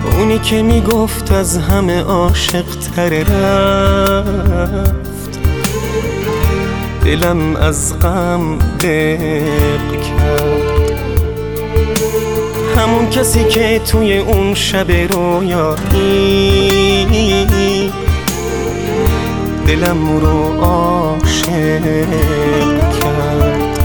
اونی که میگفت از همه عاشق تره رفت، دلم از غم دق کرد. همون کسی که توی اون شب رویایی دلم رو عاشق کرد.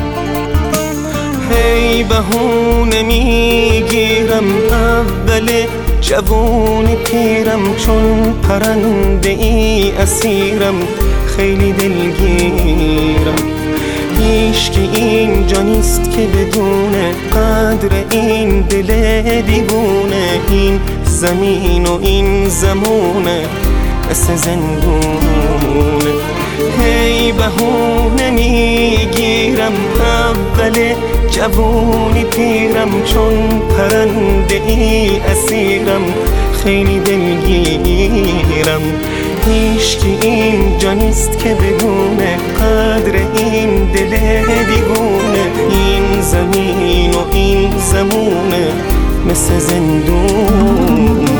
هی بهونه میگیرم اول جوونی پیرم، چون پرنده ای اسیرم خیلی دلگیرم. هیچکی اینجا نیست که بدونه قدر این دل دیوونه. این زمین و این زمونه مثل زندونه. هی بهونه میگیرم اول جوونی پیرم، چون پرنده ای اسیرم خیلی دلگیرم. هیچکی اینجا نیست که بدونه قدر این دل دیوونه. این زمین و این زمونه مثل زندونه.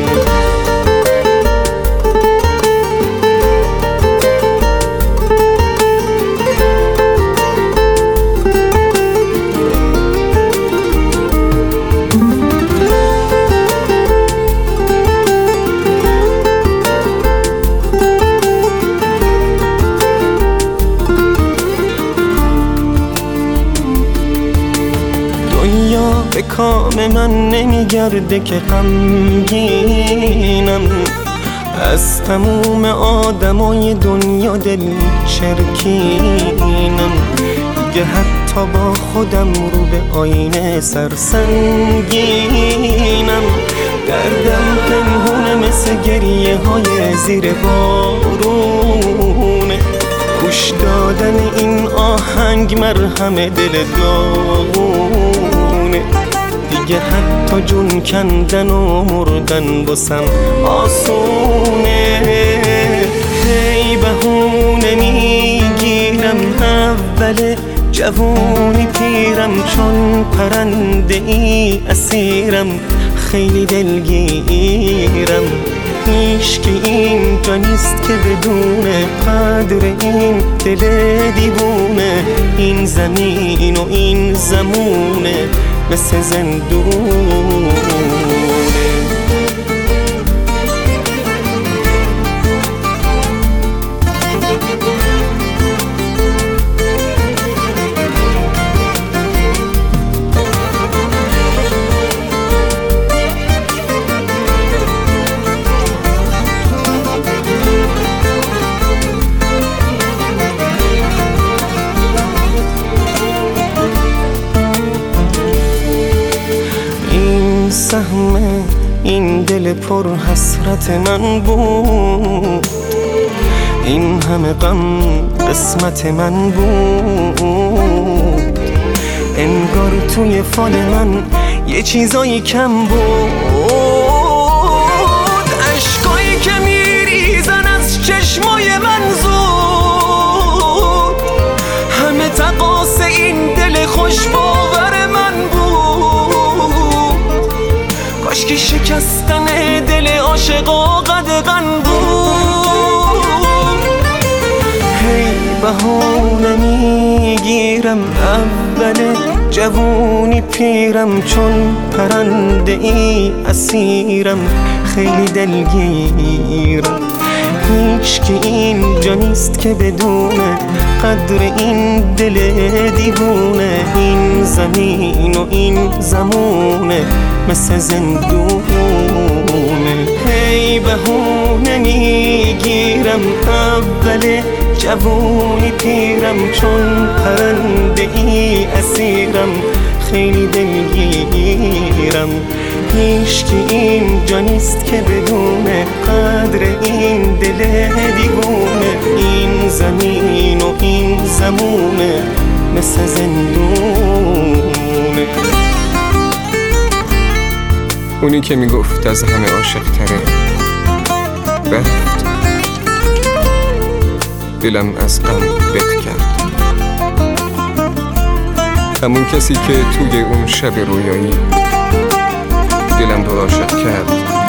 به کام من نمیگرده که غمگینم، از تموم آدمای دنیا دل چرکینم. دیگه حتی با خودم رو به آینه سرسنگینم. دردم پنهونه مثل گریه های زیر بارونه. گوش دادن این آهنگ مرهم دل داغونه. دیگه حتی جون کندن و مردن بسم آسونه. هی بهونه میگیرم اول جوونی پیرم، چون پرنده ای اسیرم خیلی دلگیرم. هیچکی اینجا نیست که بدونه قدر این دل دیوونه. این زمین و این زمونه مثل زندونه. سهم این دل پر حسرت من بود، این همه غم قسمت من بود. انگار توی فال من یه چیزایی کم بود. اشکایی که میریزن از چشمای من زود، همه تقاص این دل خوشباور من بود. کاشکی شکستن دل عاشقا قدغن بود. هی بهونه میگیرم اول جوونی پیرم، چون پرنده ای اسیرم خیلی دلگیرم. هیچکی اینجا نیست که بدونه قدر این دل دیوونه. این زمین و این زمونه مثل زندونه. هی بهونه میگیرم اول جوونی پیرم، چون پرنده ای اسیرم خیلی دلگیرم. هیچکی اینجا نیست که بدونه قدر این دل دیوونه. این زمین و این زمونه مثل زندونه. اونی که میگفت از همه عاشق تره رفت، دلم از غم دق کرد. همون کسی که توی اون شب رویایی دلم رو عاشق کرد.